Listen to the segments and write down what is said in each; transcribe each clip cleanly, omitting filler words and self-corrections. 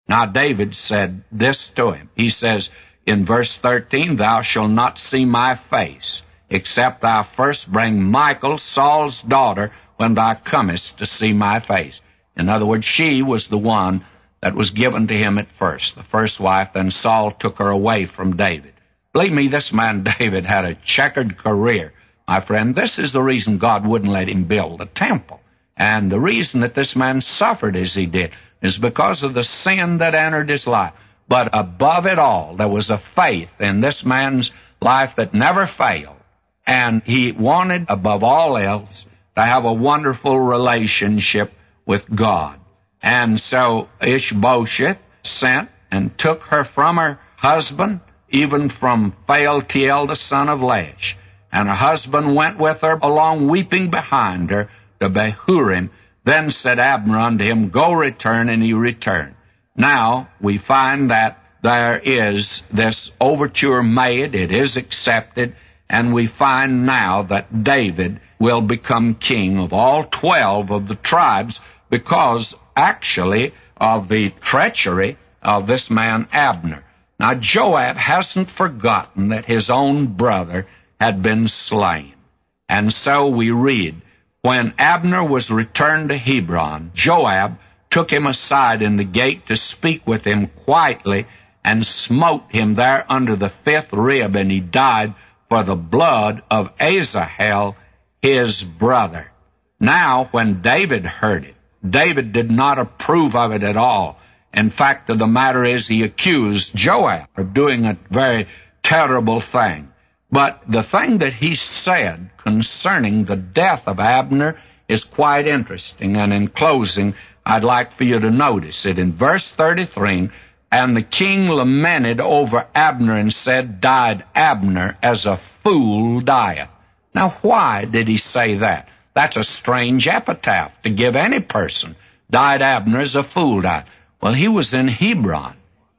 Now David said this to him. He says in verse 13, "Thou shalt not see my face, except thou first bring Michal, Saul's daughter, when thou comest to see my face." In other words, she was the one that was given to him at first, the first wife. Then Saul took her away from David. Believe me, this man David had a checkered career, my friend. This is the reason God wouldn't let him build a temple. And the reason that this man suffered as he did is because of the sin that entered his life. But above it all, there was a faith in this man's life that never failed. And he wanted, above all else, to have a wonderful relationship with God. And so Ishbosheth sent and took her from her husband, even from Phaltiel, the son of Laish. And her husband went with her along, weeping behind her, to Bahurim. Then said Abner unto him, "Go return," and he returned. Now we find that there is this overture made. It is accepted. And we find now that David will become king of all 12 of the tribes because, actually, of the treachery of this man Abner. Now, Joab hasn't forgotten that his own brother had been slain. And so we read, when Abner was returned to Hebron, Joab took him aside in the gate to speak with him quietly and smote him there under the 5th rib, and he died for the blood of Asahel, his brother. Now, when David heard it, David did not approve of it at all. In fact, the matter is he accused Joab of doing a very terrible thing. But the thing that he said concerning the death of Abner is quite interesting. And in closing, I'd like for you to notice it. In verse 33, "And the king lamented over Abner and said, Died Abner as a fool dieth." Now, why did he say that? That's a strange epitaph to give any person. Died Abner as a fool dieth. Well, he was in Hebron.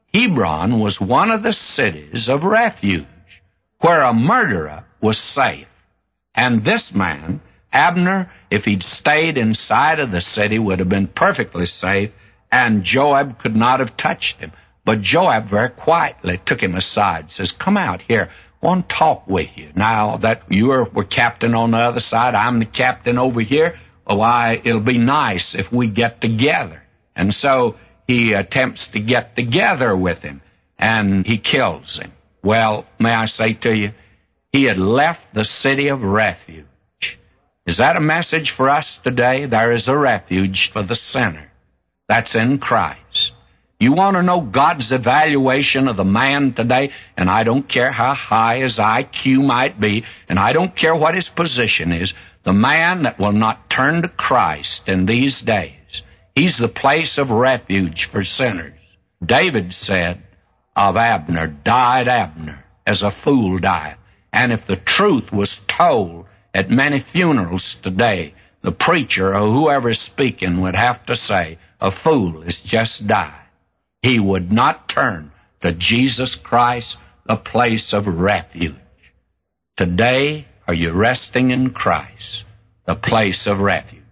Hebron was one of the cities of refuge where a murderer was safe. And this man, Abner, if he'd stayed inside of the city, would have been perfectly safe, and Joab could not have touched him. But Joab very quietly took him aside, says, "Come out here. I want to talk with you. Now that you're captain on the other side, I'm the captain over here. Why, it'll be nice if we get together." And so he attempts to get together with him, and he kills him. Well, may I say to you, he had left the city of refuge. Is that a message for us today? There is a refuge for the sinner. That's in Christ. You want to know God's evaluation of the man today? And I don't care how high his IQ might be, and I don't care what his position is. The man that will not turn to Christ in these days, he's the place of refuge for sinners. David said of Abner, "Died Abner as a fool dieth." And if the truth was told at many funerals today, the preacher or whoever is speaking would have to say, "A fool has just died." He would not turn to Jesus Christ, the place of refuge. Today, are you resting in Christ, the place of refuge?